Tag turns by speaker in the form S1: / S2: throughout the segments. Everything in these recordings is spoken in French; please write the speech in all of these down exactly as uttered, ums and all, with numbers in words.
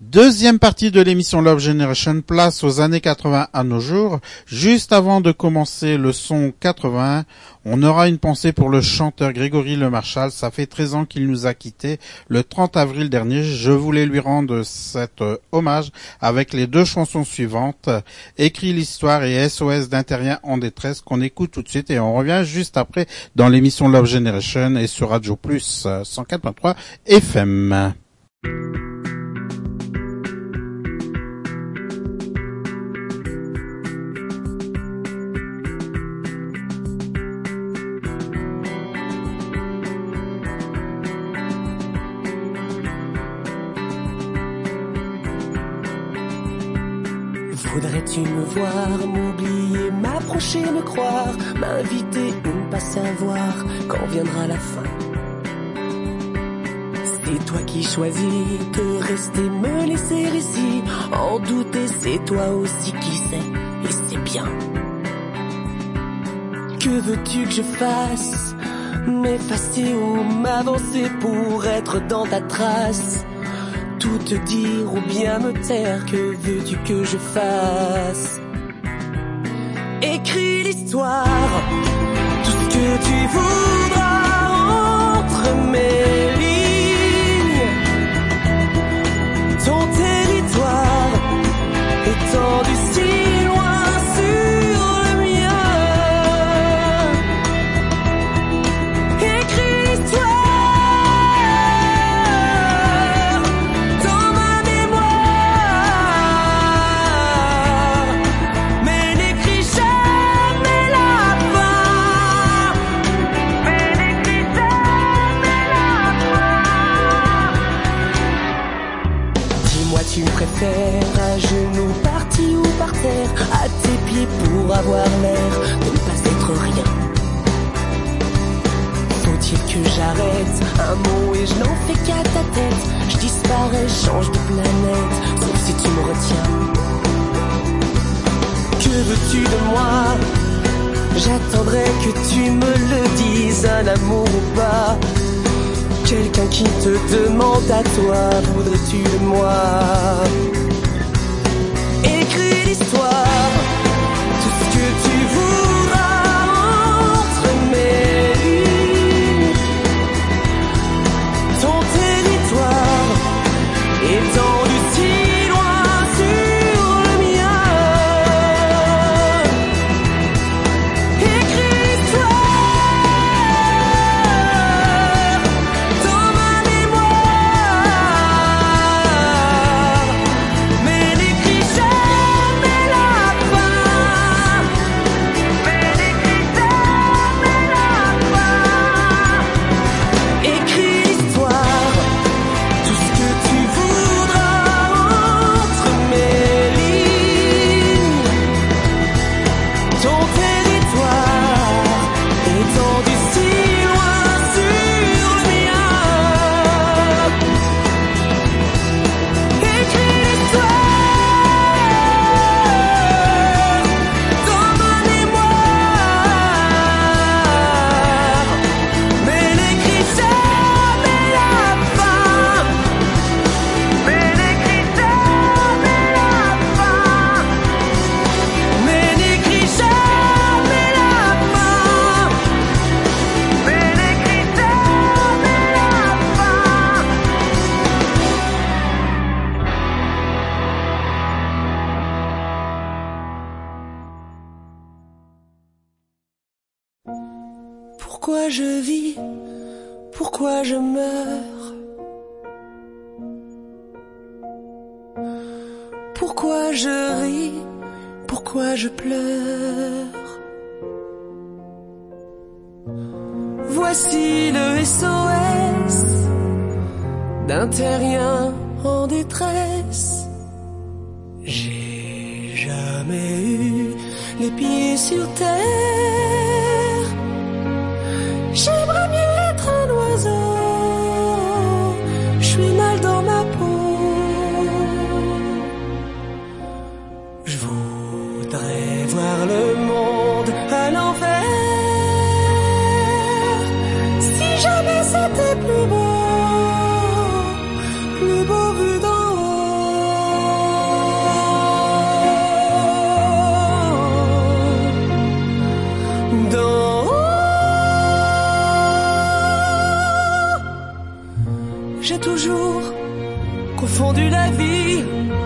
S1: Deuxième partie de l'émission Love Generation, place aux années quatre-vingts à nos jours. Juste avant de commencer le son quatre-vingts, on aura une pensée pour le chanteur Grégory Le Marchal. Ça fait treize ans qu'il nous a quittés. Le trente avril dernier, je voulais lui rendre cet euh, hommage avec les deux chansons suivantes, Écrit l'histoire et S O S d'un terrien en détresse, qu'on écoute tout de suite, et on revient juste après dans l'émission Love Generation et sur Radio Plus cent quatre point trois F M.
S2: Voudrais-tu me voir, m'oublier, m'approcher, me croire, m'inviter ou pas savoir quand viendra la fin? C'est toi qui choisis de rester, me laisser ici, en douter, c'est toi aussi qui sais, et c'est bien. Que veux-tu que je fasse? M'effacer ou m'avancer pour être dans ta trace? Tout te dire ou bien me taire, que veux-tu que je fasse? Écris l'histoire, tout ce que tu voudras entre mes lignes. Ton territoire étendu si loin sur le mien. Écris l'histoire tu préfères à genoux, parti ou par terre, à tes pieds pour avoir l'air de ne pas être rien. Faut-il que j'arrête un mot et je n'en fais qu'à ta tête? Je disparais, change de planète, sauf si tu me retiens. Que veux-tu de moi? J'attendrai que tu me le dises, un amour ou pas. Quelqu'un qui te demande à toi, voudrais-tu de moi? Écris l'histoire, tout ce que tu voudras entre mes lignes. Ton territoire étendu si loin sur le mien. Écris l'histoire. Pourquoi je vis? Pourquoi je meurs? Pourquoi je ris? Pourquoi je pleure? Voici le S O S d'un terrien en détresse. J'ai jamais eu les pieds sur terre. J'aimerais mieux être un oiseau, je suis mal dans ma peau. Je voudrais voir le monde à l'envers. Si jamais c'était plus beau, plus beau vu d'en haut. confondu la vie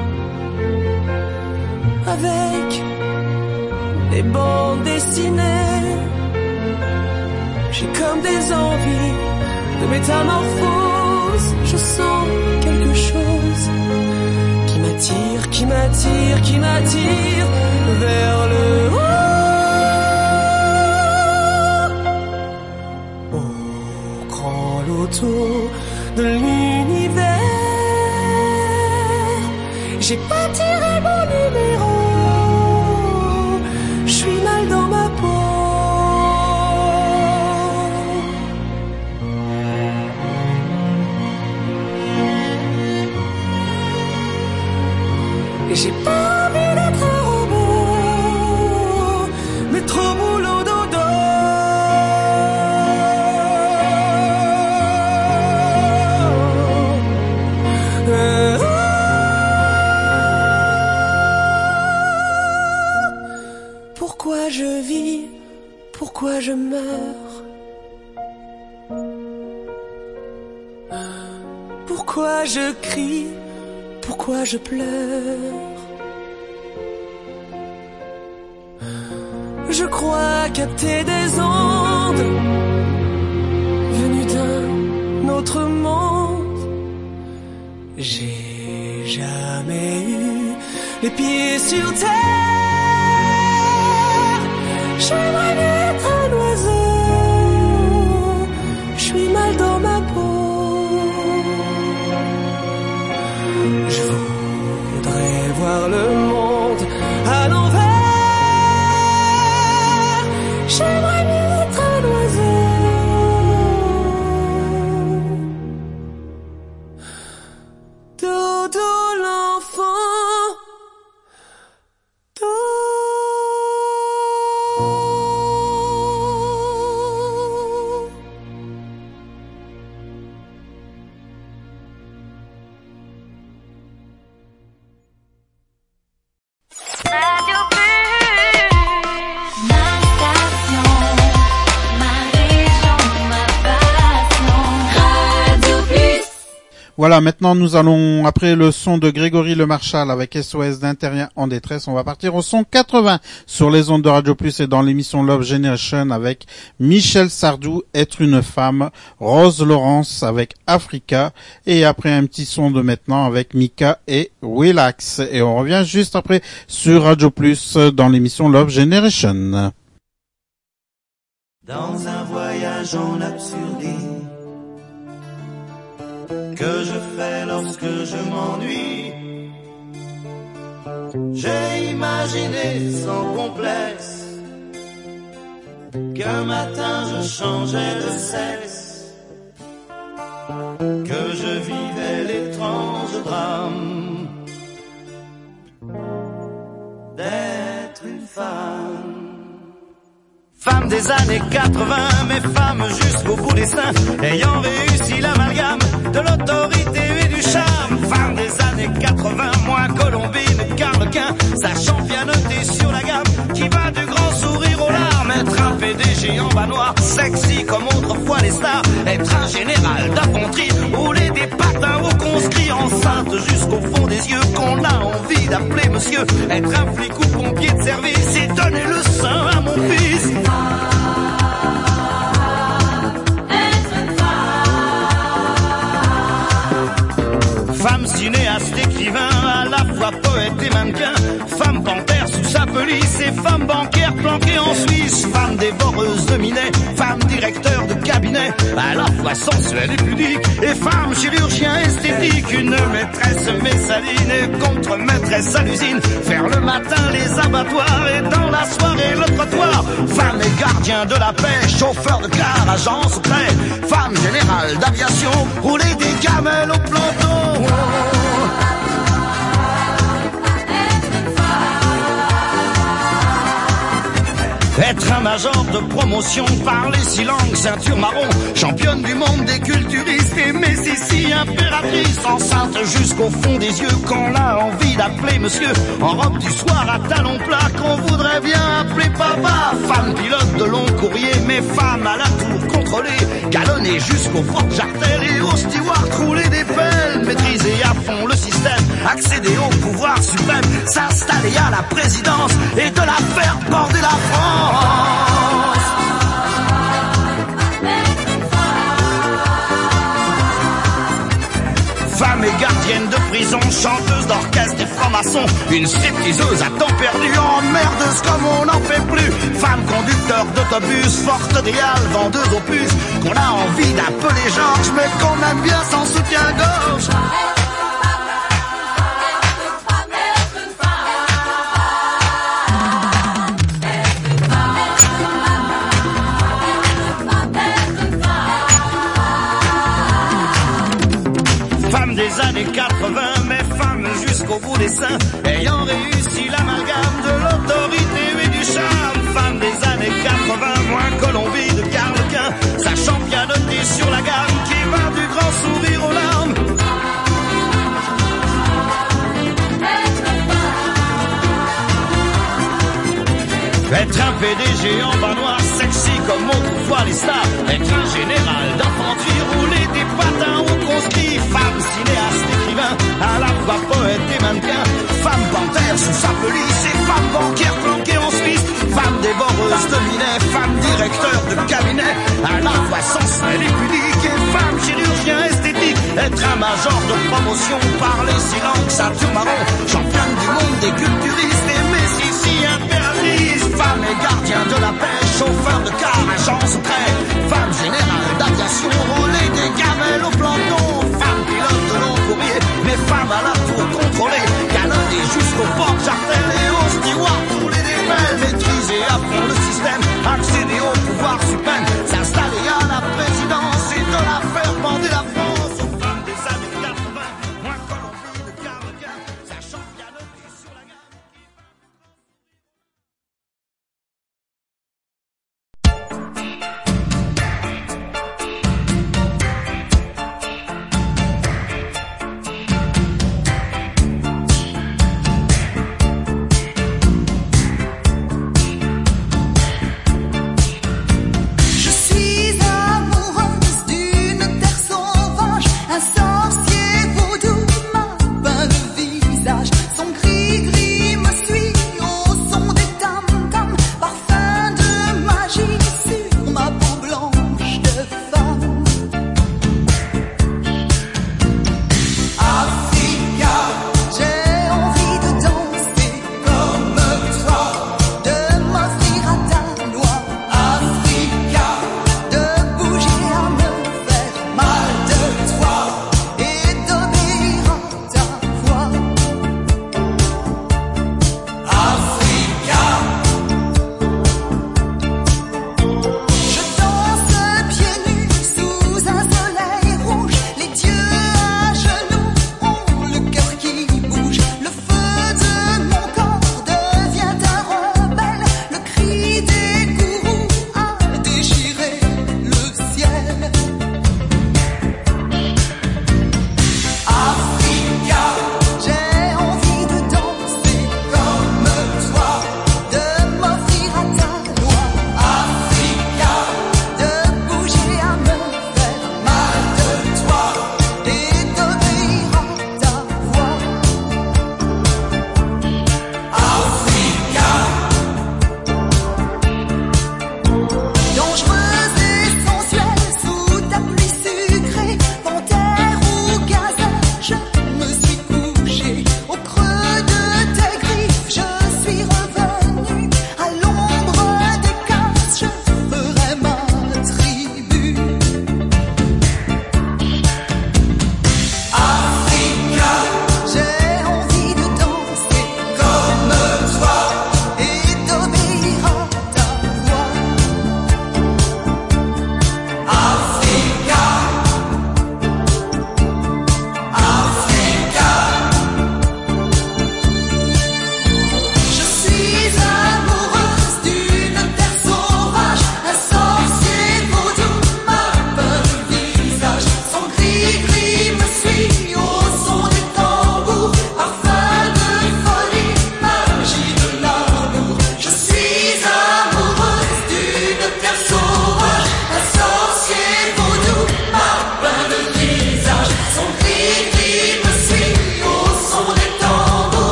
S2: avec les bandes dessinées. J'ai comme des envies de métamorphose. Je sens quelque chose qui m'attire, qui m'attire, qui m'attire vers le haut. Au grand loto de l'univers, j'ai pas tiré mon numéro. Je suis mal dans ma peau. Et j'ai pas envie d'être un robot, mais trop boulot dodo. Euh, Pourquoi je vis, pourquoi je meurs? Pourquoi je crie, pourquoi je pleure? Je crois capter des ondes venues d'un autre monde. J'ai jamais eu les pieds sur terre. J'aimerais bien être un oiseau. Je suis mal dans ma peau. Je voudrais voir le monde à l'envers. J'aimerais bien être un oiseau. Dodo l'enfant. Dodo.
S3: Radio Plus, ma station, ma région, ma passion. Radio Plus.
S1: Voilà, maintenant nous allons, après le son de Grégory Le Marchal avec S O S d'Interien en détresse, on va partir au son quatre-vingts sur les ondes de Radio Plus et dans l'émission Love Generation avec Michel Sardou, Être une femme, Rose Laurence avec Africa et après un petit son de maintenant avec Mika et Willax. Et on revient juste après sur Radio Plus dans l'émission Love Generation.
S4: Dans un voyage en absurdité que je fais lorsque je m'ennuie, j'ai imaginé sans complexe qu'un matin je changeais de sexe, que je vivais l'étrange drame d'être une femme. Femme des années quatre-vingts, mais femme jusqu'au bout des seins, ayant réussi l'amalgame de l'autorité et du charme. Femme des années quatre-vingts, moins Colombine et Carlequin, sachant bien noter sur la gamme, qui va du grand sourire aux larmes. Être un P D G en bas noir, sexy comme autrefois les stars. Être un général d'infanterie, rouler des patins aux conscrits, enceinte jusqu'au fond des yeux, qu'on a envie d'appeler monsieur. Être un flic ou pompier de service et donner le sein à mon fils. Femme cinéaste, écrivain, à la fois poète et mannequin. Femme panthère sous sa pelisse et femme bancaire planquée en Suisse. Femme dévoreuse de minet, femme directeur de cabinet, à la fois sensuelle et pudique. Et femme chirurgien esthétique, une maîtresse messaline et contre-maîtresse à l'usine. Faire le matin les abattoirs et dans la soirée le trottoir. Femme et gardien de la paix, chauffeur de car, agent secret. Femme générale d'aviation, rouler des camels au planton. Être un major de promotion par les six langues, ceinture marron, championne du monde des culturistes et Messissi, impératrice, enceinte jusqu'au fond des yeux, qu'on a envie d'appeler monsieur, en robe du soir à talons plats, qu'on voudrait bien appeler papa, femme pilote de long courrier, mais femme à la tour contrôlée, galonnée jusqu'au porte-jartel et au steward rouler des pelles, maîtriser à fond le système, accéder au pouvoir suprême, s'installer à la présidence et de la faire border la France. Femme et gardienne de prison, chanteuse d'orchestre et franc-maçon, une stripteaseuse à temps perdu, emmerdeuse comme on n'en fait plus. Femme conducteur d'autobus, forte idéale, vendeuse aux puces, qu'on a envie d'appeler Georges, mais qu'on aime bien sans soutien-gorge. Des années quatre-vingts, mais femme jusqu'au bout des seins, ayant réussi l'amalgame de l'autorité et du charme. Femme des années quatre-vingts, moins Colombie de Carlequin, sachant pianoter sur la gamme, qui va du grand sourire aux larmes. Être un P D G en bas noir, sexy comme autrefois les stars. Être un général d'infanterie, rouler des patins aux conscrits. Femme cinéaste, écrivain, à la fois poète et mannequin. Femme panthère sous sa pelisse et femme banquière planquée en Suisse. Femme dévoreuse de minet, femme directeur de cabinet, à la fois sensuelle et pudique. Et femme chirurgien esthétique. Être un major de promotion, parler six langues, ceinture marron, championne du monde des culturistes et Messissi, impératrice. Femme et gardien de la paix, chauffeur de car, agent secret. Femme générale d'aviation, rouler des gamelles au planton. Femme pilote de long courrier, mais femme à la tour contrôlée, galonnée jusqu'au porte-jartel et au steward rouler des pelles, maîtriser à fond le système, accéder au pouvoir suprême, s'installer à la présidence et de la faire bander la France. Aux femmes des années quatre-vingts, moins Colombie de Carlequin.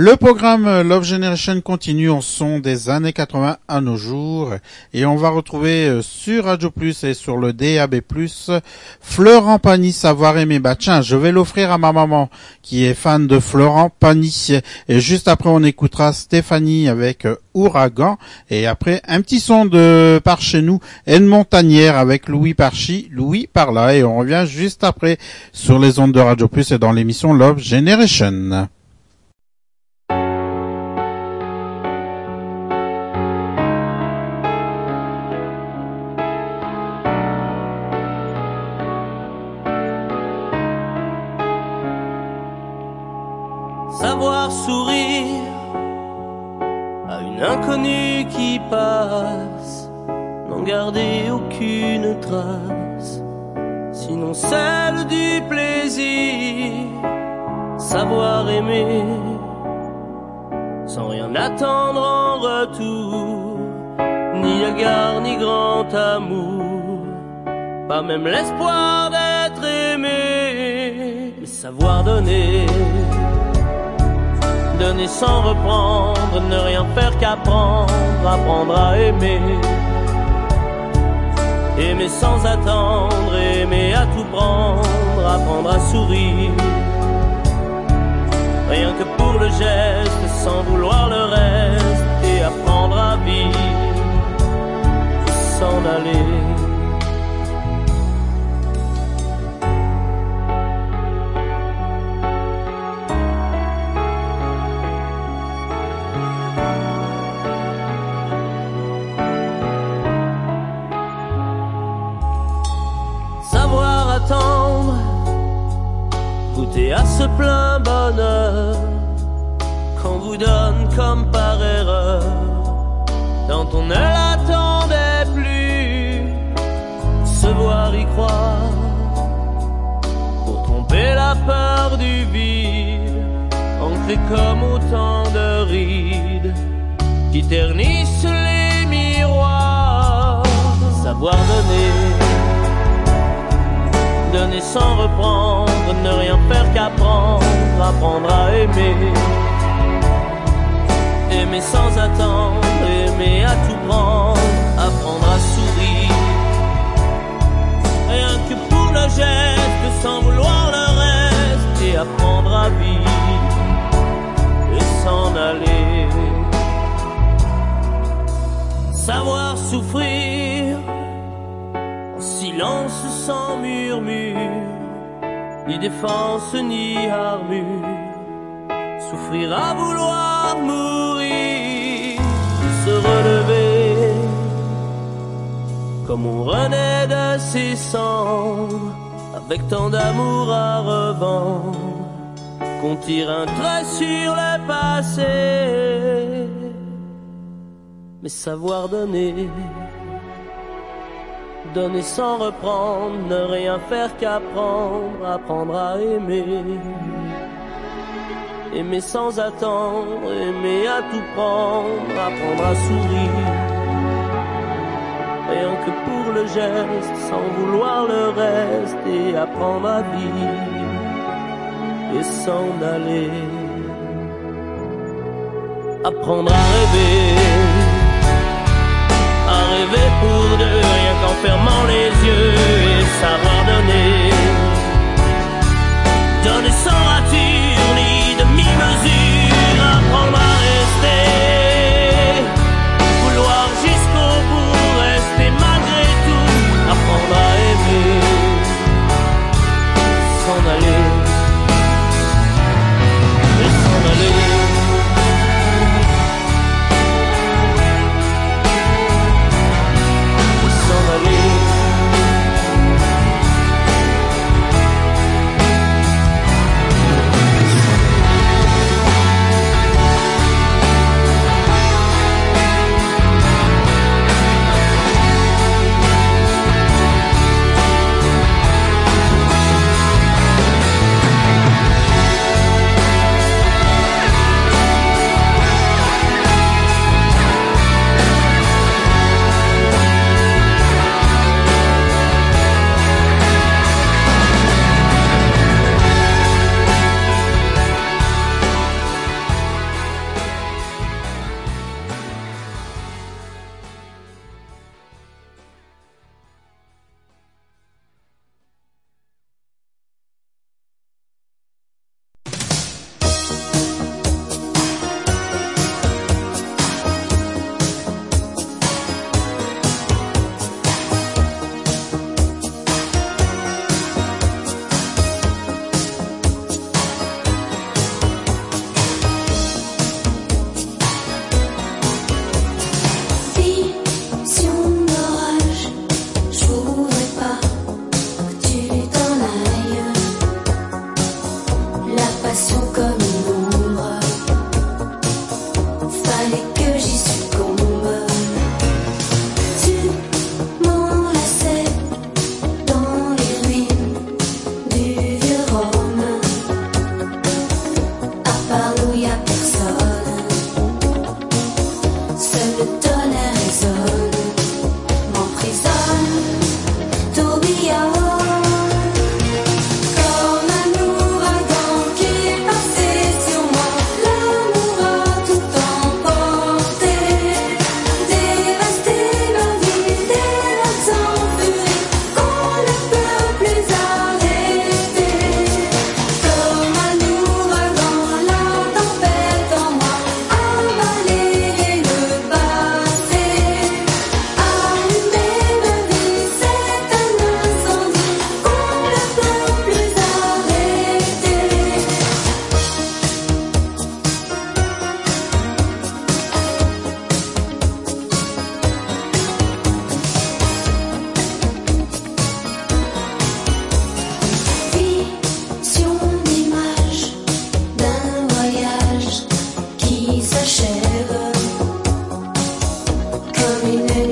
S1: Le programme Love Generation continue en son des années quatre-vingts à nos jours et on va retrouver sur Radio Plus et sur le D A B plus, Florent Pagny, Savoir aimer. Bah tiens, je vais l'offrir à ma maman qui est fan de Florent Pagny. Et juste après on écoutera Stéphanie avec Ouragan et après un petit son de par chez nous, Aide Montagnère avec Louis Parchy, Louis par là, et on revient juste après sur les ondes de Radio Plus et dans l'émission Love Generation.
S2: Savoir sourire à une inconnue qui passe, n'en garder aucune trace, sinon celle du plaisir. Savoir aimer sans rien attendre en retour, ni égard ni grand amour, pas même l'espoir d'être aimé. Mais savoir donner, donner sans reprendre, ne rien faire qu'apprendre, apprendre à aimer. Aimer sans attendre, aimer à tout prendre, apprendre à sourire. Rien que pour le geste, sans vouloir le reste, et apprendre à vivre, et s'en aller. Attendre, goûter à ce plein bonheur qu'on vous donne comme par erreur, quand on ne l'attendait plus. Se voir y croire pour tromper la peur du vide, ancré comme autant de rides qui ternissent les miroirs. Savoir donner, donner sans reprendre, ne rien faire qu'apprendre, apprendre à aimer. Aimer sans attendre, aimer à tout prendre, apprendre à sourire. Rien que pour le geste, sans vouloir le reste, et apprendre à vivre, et s'en aller. Savoir souffrir, silence sans murmure, ni défense ni armure. Souffrir à vouloir mourir, se relever comme on renaît de ses cendres, avec tant d'amour à revendre qu'on tire un trait sur le passé. Mais savoir donner, donner sans reprendre, ne rien faire qu'apprendre, apprendre à aimer. Aimer sans attendre, aimer à tout prendre, apprendre à sourire. Rien que pour le geste, sans vouloir le reste, et apprendre à vivre, et s'en aller. Apprendre à rêver, à rêver pour deux, rien qu'en fermant les yeux, et savoir donner. Donner sans rature ni demi-mesure, apprendre à rester, vouloir jusqu'au bout, rester malgré tout, apprendre à aimer, s'en aller, et s'en aller.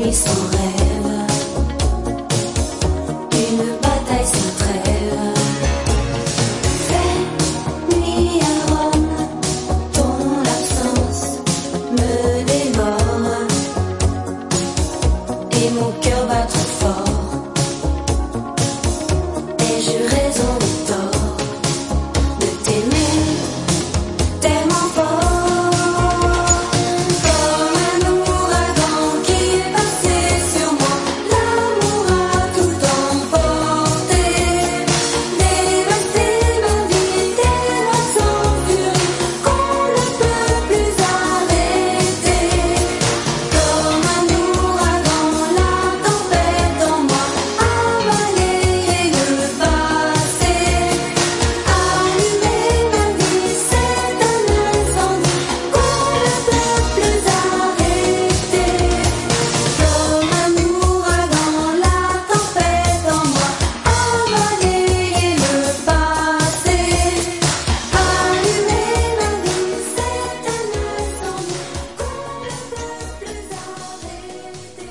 S2: nuit sans rêve, une bataille sans trêve. Fait nuit à Rome, ton absence me dévore, et mon cœur bat trop fort. Ai-je raison ou tort de t'aimer tellement fort? Comme un ouragan qui est passé sur moi, l'amour a tout emporté, dévasté ma vie, tellement sans furie qu'on ne peut plus arrêter. Comme un ouragan, la tempête en moi a balayé le passé, allumé ma vie, c'est un incendie qu'on ne peut plus arrêter. Comme un ouragan, la tempête en moi a balayé le passé, allumé ma vie, c'est un incendie qu'on ne peut plus arrêter.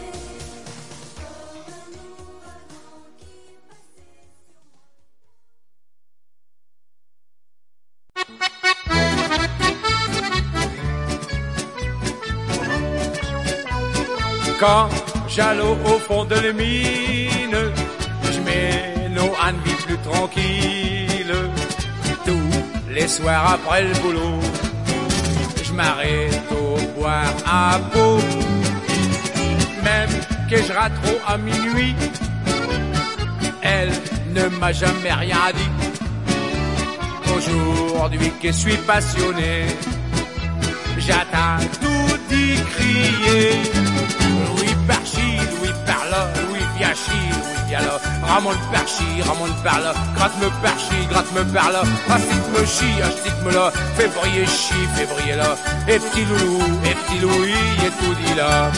S5: Quand j'allô au fond de la mine, je mets nos ânes vie plus tranquille. Tous les soirs après le boulot, je m'arrête au boire à peau. Même que je rate trop à minuit, elle ne m'a jamais rien dit. Aujourd'hui que je suis passionné, j'attends tout y crier. Louis Perchi, Louis par là, Louis Viachi, Louis via là. Ramon Perchi, Ramon par là, gratte-me Perchi, gratte-me par là. Astique-me chi, astique-me là, février chi, février là. Et petit loulou, et petit Louis, et tout dit là.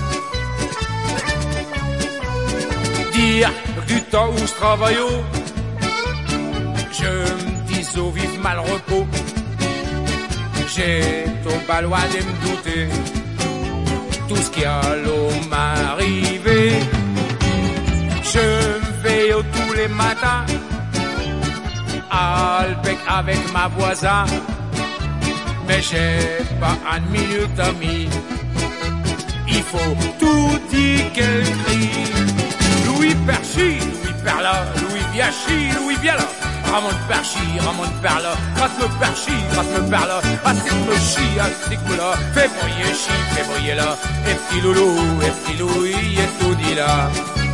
S5: Dire du temps où je travaille, je me dis au vif mal repos. J'ai trop pas loin de me douter tout ce qui allô m'arriver. Je me vais tous les matins à Albec avec ma voisin, mais j'ai pas une minute amie. Il faut tout dire qu'elle crie. Louis Perchi, Louis Perla, Louis Viachi, Louis Viala. Ramon Perchi, Ramon Perla, gratte-me Perchi, gratte-me Perla. Astique-me chi, astique-me là, février chi, février là. Et petit loulou, et petit Louis, et tout dit là.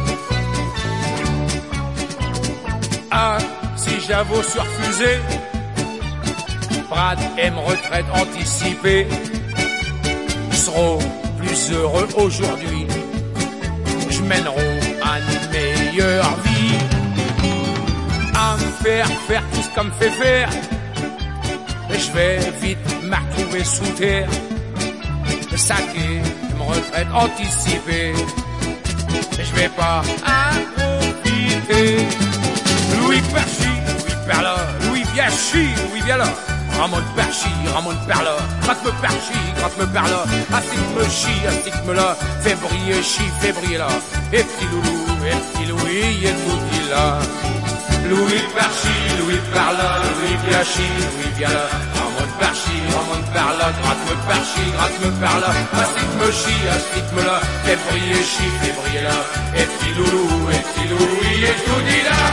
S5: Ah, si j'avoue surfusé, Brad aime retraite anticipée. Seront plus heureux aujourd'hui, je mènerai une meilleure vie. À me faire faire tout ce qu'on me fait faire, je vais vite me retrouver sous terre. Saquer, me retraite anticipée, je vais pas en profiter. Louis Perchi, Louis Perla, Louis Viachi, Louis Viala. Ramon Perchi, Ramon Perla, gratte-me Perchi, gratte-me Perla. Astique-me chi, astique-me là, février chi, février là. Et petit loulou, et petit Louis, et tout dit là. Louis Perchi, Louis Perla, Louis Viachi, Louis Viala. Ramon Perchi, Ramon Perla, gratte-me Perchi, gratte-me Perla. Astique-me chi, astique-me là, février chi, février là. Et petit loulou, et petit Louis, et tout dit là.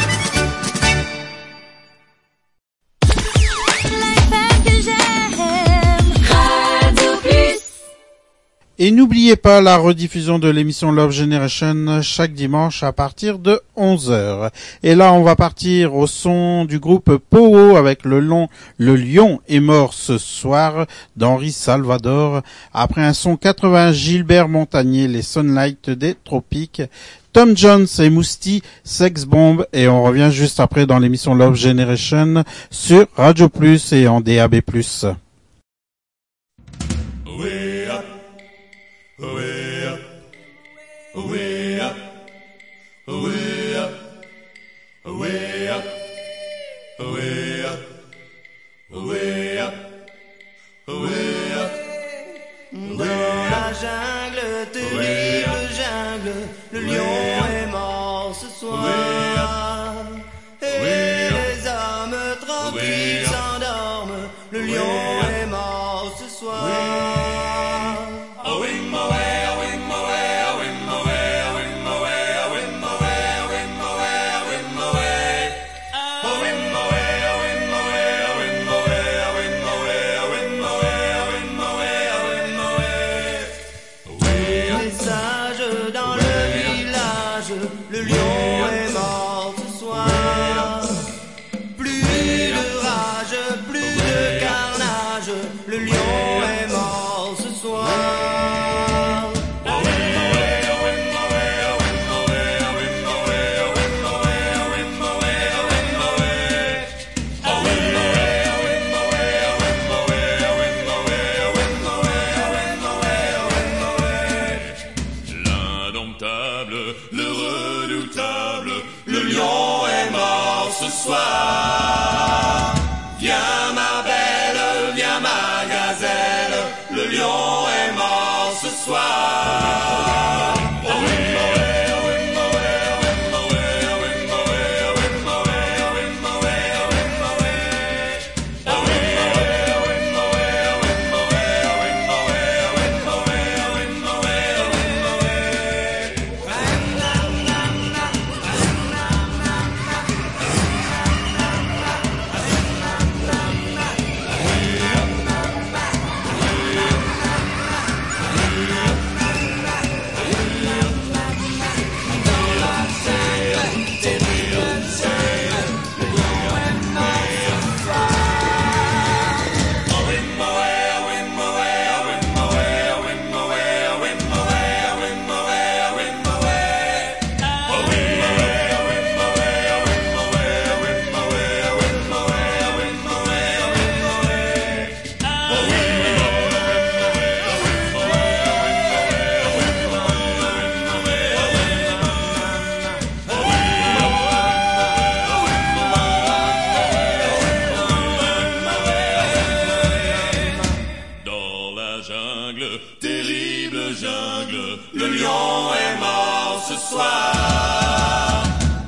S1: Et n'oubliez pas la rediffusion de l'émission Love Generation chaque dimanche à partir de onze heures. Et là, on va partir au son du groupe Powo avec le long Le lion est mort ce soir d'Henri Salvador. Après un son quatre-vingts, Gilbert Montagnier, les Sunlight des Tropiques, Tom Jones et Mousti, Sex Bomb. Et on revient juste après dans l'émission Love Generation sur Radio Plus et en D A B plus.
S6: Way up, way up, way up, way up, way up, way up, way up.
S4: Dans la jungle terrible, jungle, le lion est mort ce soir. Et les hommes tranquilles s'endorment, le lion est mort ce soir. Le lion est mort ce soir. Plus de rage, plus de carnage. Le lion est mort ce soir.
S6: L'indomptable, le redoutable, le lion est mort ce soir. Viens ma belle, viens ma gazelle, le lion est mort ce soir. Terrible jungle, le lion est mort ce soir.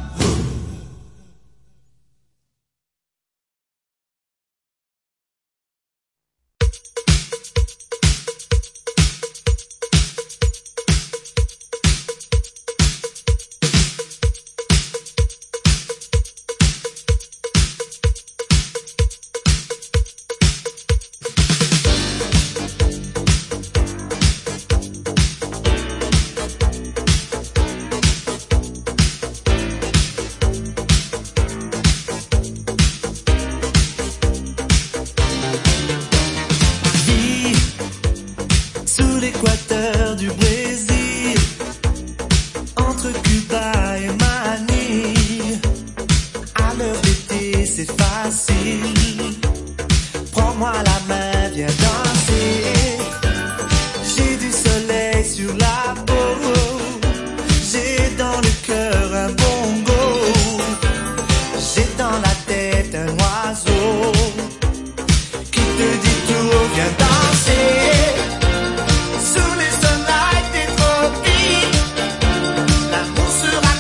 S2: L'équateur du Brésil, entre Cuba et Manille, à l'heure d'été c'est facile, prends-moi la main, viens danser, j'ai du soleil sur la peau, j'ai dans le cœur un bongo, j'ai dans la tête un oiseau, qui te dit tout, viens danser. Sous les soleils des tropiques, l'amour sera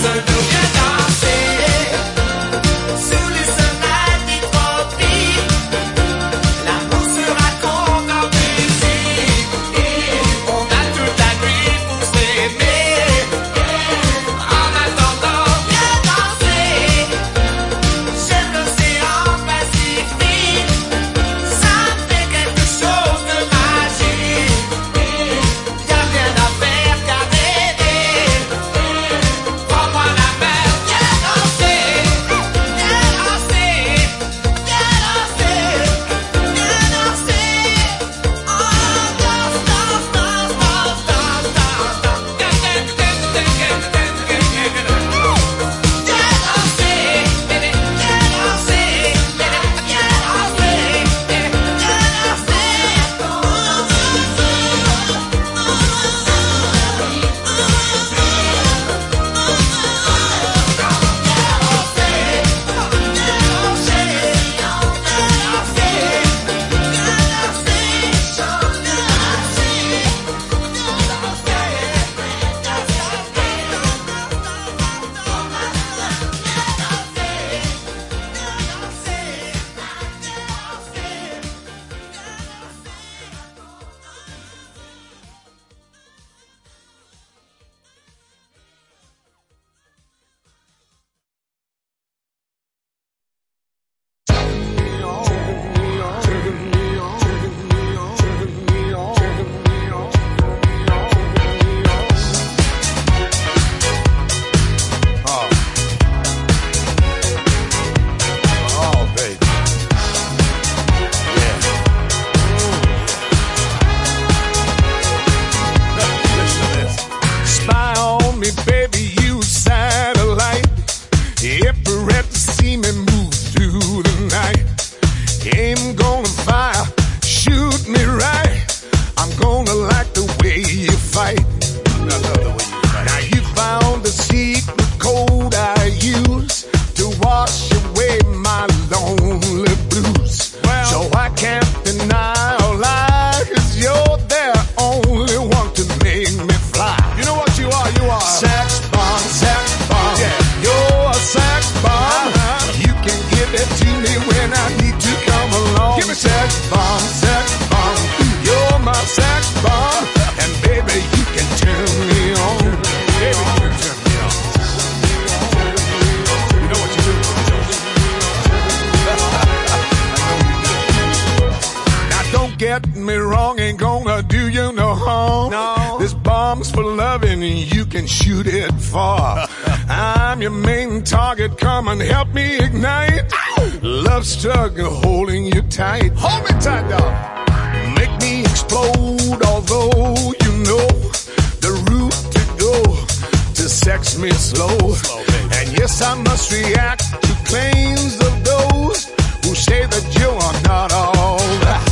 S7: get me wrong, ain't gonna do you no harm. No. This bomb's for loving and you can shoot it far. I'm your main target, come and help me ignite. Ow! Love struggle holding you tight. Hold me tight, dog. Make me explode, although you know the route to go to sex me slow. slow and yes, I must react to claims of those who say that you are not all that.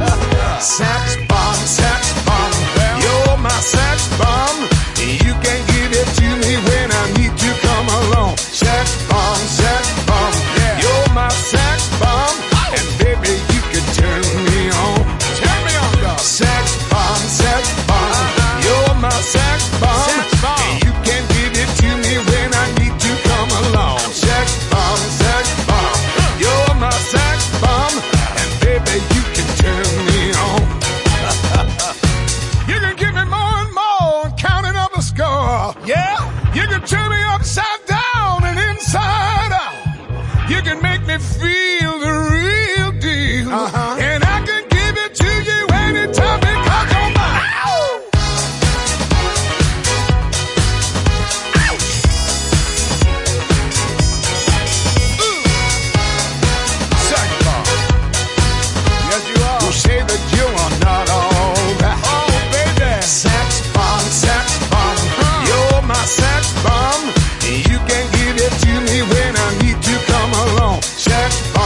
S7: Sex bomb, sex bomb, you're my sex bomb. You can give it to me when I need to come along. Sex bomb, sex bomb, yeah. You're my sex bomb, and baby you can turn me on. Turn me on, dog. Sex bomb, sex bomb, you're my sex bomb. Sex bomb. And you can give it to me when I need to come along. Sex bomb, sex bomb, you're my sex bomb, and baby you can turn me on. You can give me more and more, counting up the score. Yeah, you can turn me upside down and inside out. You can make me feel the real deal, uh-huh. And I can give it to you anytime because you're mine. Sex bomb. Yes, you are. Who say that you are not all that? Oh, baby. Sex bomb, sex bomb. Huh. You're my sex bomb. You can give it to me when I need to come along. Sex bomb.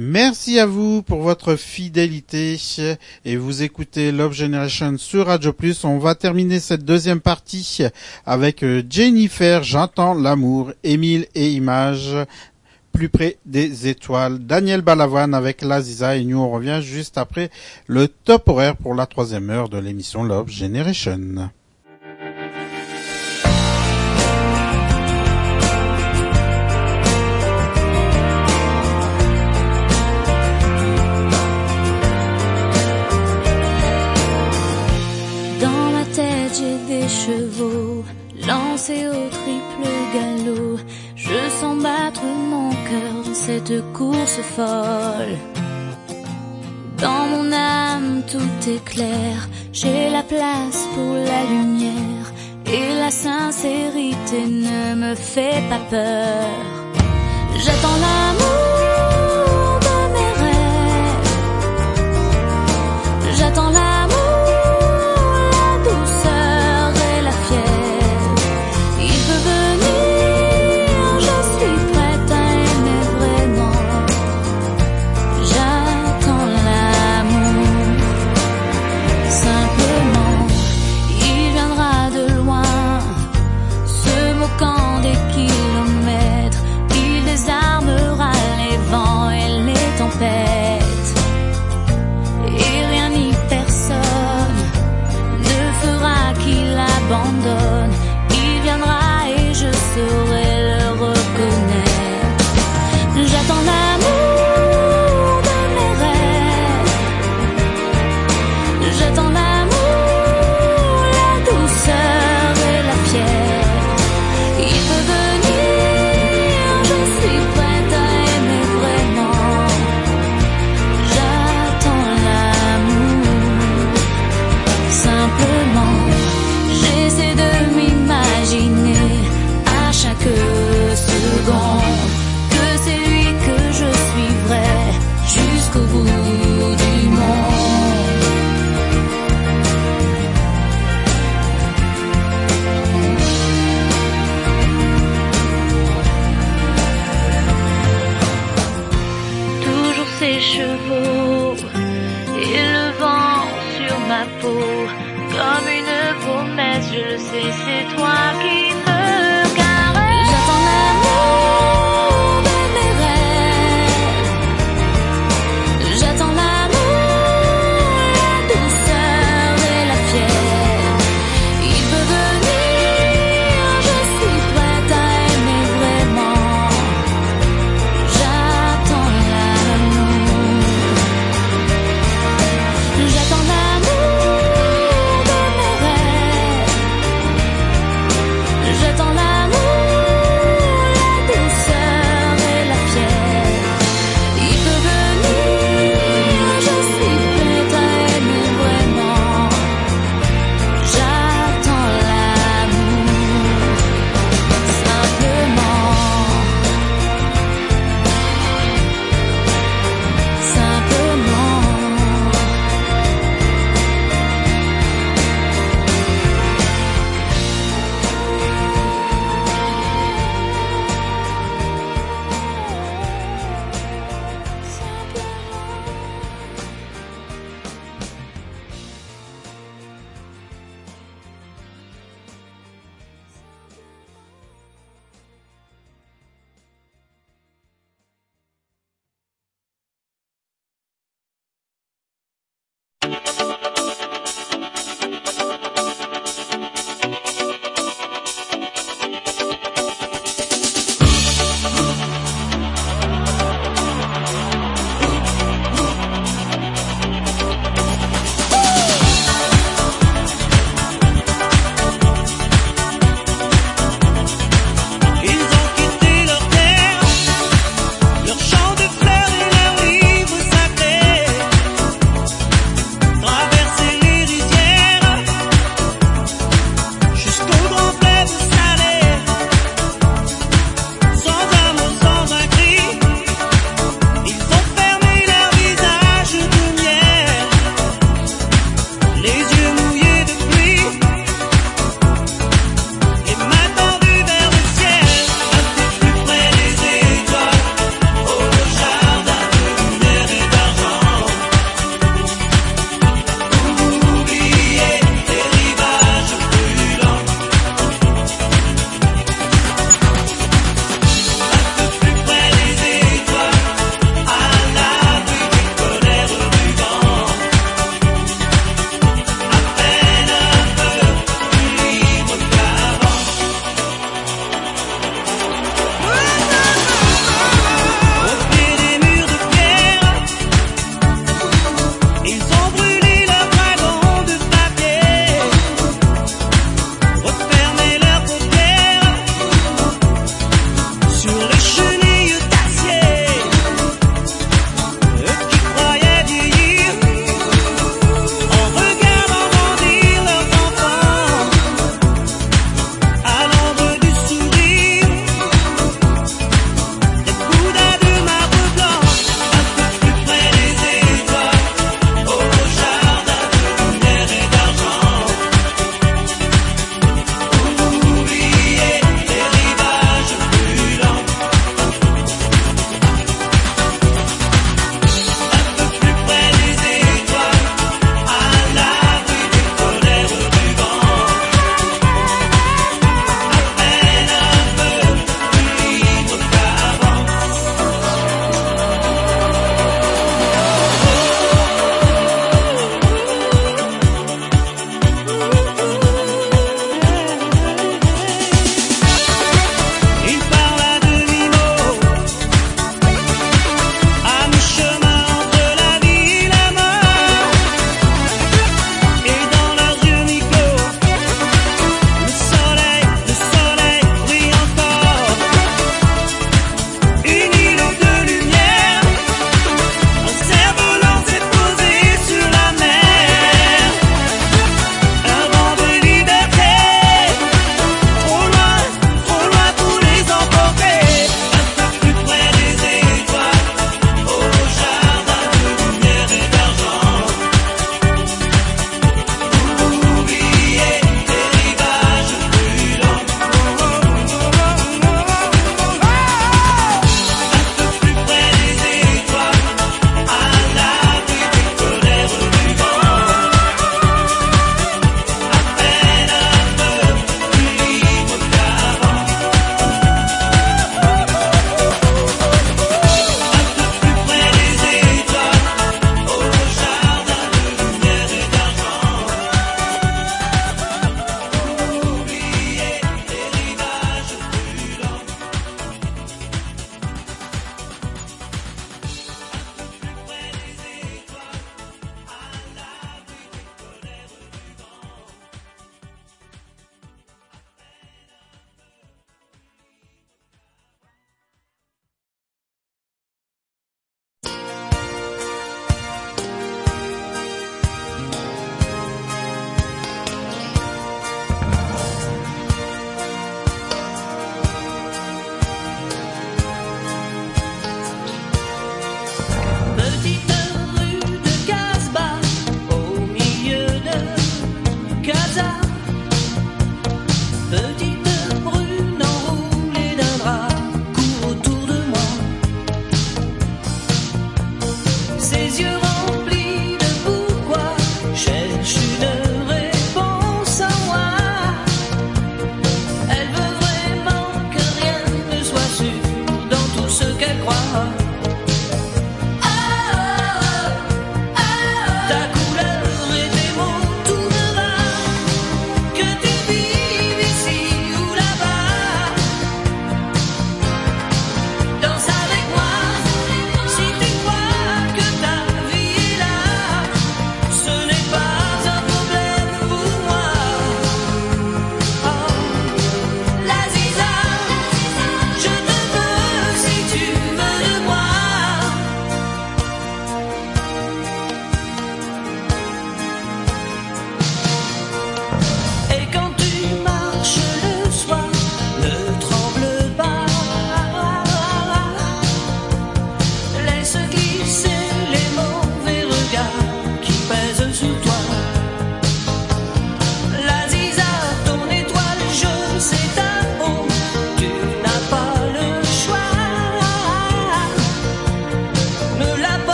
S1: Merci à vous pour votre fidélité et vous écoutez Love Generation sur Radio Plus. On va terminer cette deuxième partie avec Jennifer, J'entends l'amour, Émile et Images, Plus près des étoiles, Daniel Balavoine avec l'Aziza et nous on revient juste après le top horaire pour la troisième heure de l'émission Love Generation.
S3: J'ai des chevaux lancés au triple galop. Je sens battre mon cœur dans cette course folle. Dans mon âme tout est clair. J'ai la place pour la lumière. Et la sincérité ne me fait pas peur. J'attends l'amour.